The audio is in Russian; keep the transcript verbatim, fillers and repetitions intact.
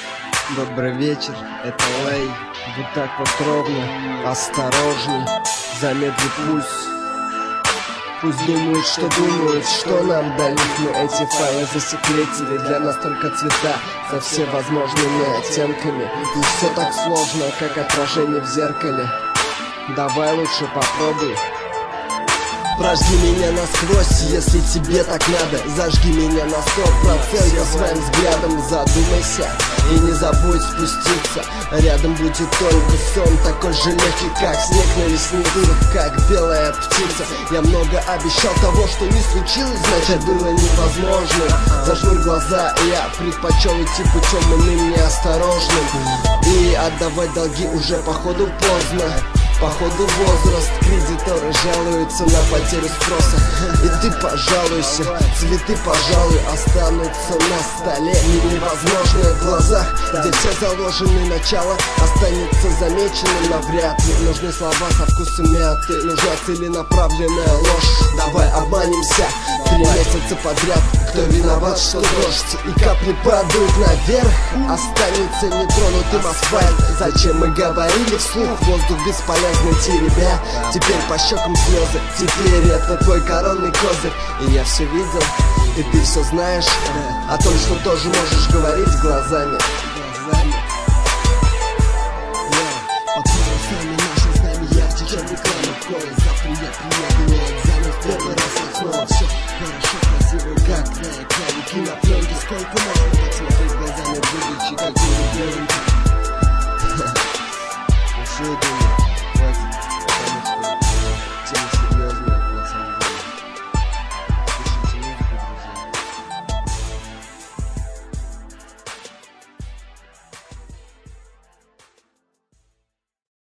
Добрый вечер, это Лей. Вот так вот ровно, осторожней, замедли пульс. Пусть думают, что думают, что нам дали. Мы эти файлы засекретили, для нас только цвета со всевозможными оттенками. Не все так сложно, как отражение в зеркале. Давай лучше попробуй. Прожги меня насквозь, если тебе так надо. Зажги меня на сто процентов своим взглядом. Задумайся и не забудь спуститься. Рядом будет только сон, такой же легкий, как снег на ресницах, как белая птица. Я много обещал того, что не случилось, значит было невозможно. Зажмурь глаза, я предпочел идти путем иным неосторожным. И отдавать долги уже походу поздно. Походу возраст, кредиторы жалуются на потерю спроса. И ты пожалуйся, цветы, пожалуй, останутся на столе. Невозможно в глазах, где все заложены, начало останется замеченным навряд ли. Нужны слова со вкусом мяты, нужна целенаправленная ложь. Давай обманемся, три месяца подряд. Кто виноват, что дождь и капли падают наверх? Останется нетронутым асфальт. Зачем мы говорили вслух? Воздух бесполезный теребя. Теперь по щекам слезы, теперь это твой коронный козырь. И я все видел, и ты все знаешь о том, что тоже можешь говорить глазами. Завтра я приеду на экзамен в первый раз, снова все хорошо, красиво, как на экране кинопленки. Сколько можно